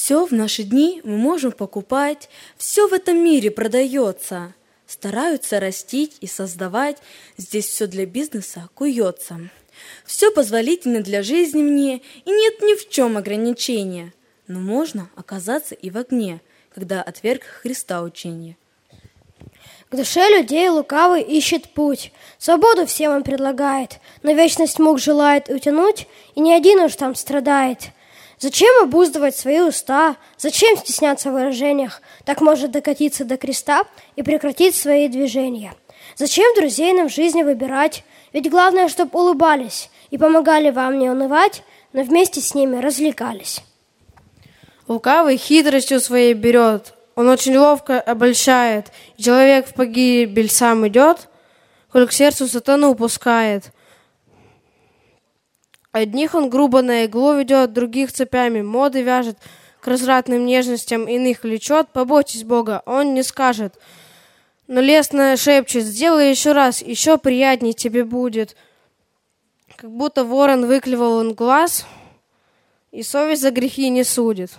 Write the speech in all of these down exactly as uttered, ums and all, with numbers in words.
Все в наши дни мы можем покупать, все в этом мире продается. Стараются растить и создавать, здесь все для бизнеса куется. Все позволительно для жизни мне, и нет ни в чем ограничения. Но можно оказаться и в огне, когда отверг Христа учение. К душе людей лукавый ищет путь, свободу всем он предлагает, но вечность мук желает утянуть, и ни один уж там страдает. Зачем обуздывать свои уста, зачем стесняться в выражениях, так может докатиться до креста и прекратить свои движения. Зачем друзей нам в жизни выбирать, ведь главное, чтоб улыбались и помогали вам не унывать, но вместе с ними развлекались. Лукавый хитростью своей берет, он очень ловко обольщает, и человек в погибель сам идет, коль к сердцу сатану пускает. Одних он грубо на иглу ведет, других цепями моды вяжет, к развратным нежностям иных влечет. Побойтесь Бога, он не скажет, но лестно шепчет: сделай еще раз, еще приятней тебе будет. Как будто ворон выклевал он глаз, и совесть за грехи не судит.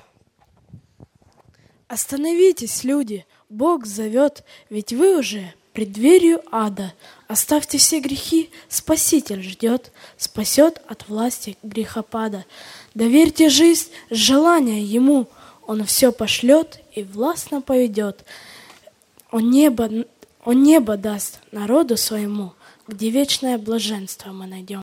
Остановитесь, люди, Бог зовет, ведь вы уже пред дверью ада. Оставьте все грехи, Спаситель ждет, спасет от власти грехопада. Доверьте жизнь, желания Ему, Он все пошлет и властно поведет. Он небо, он небо даст народу своему, где вечное блаженство мы найдем.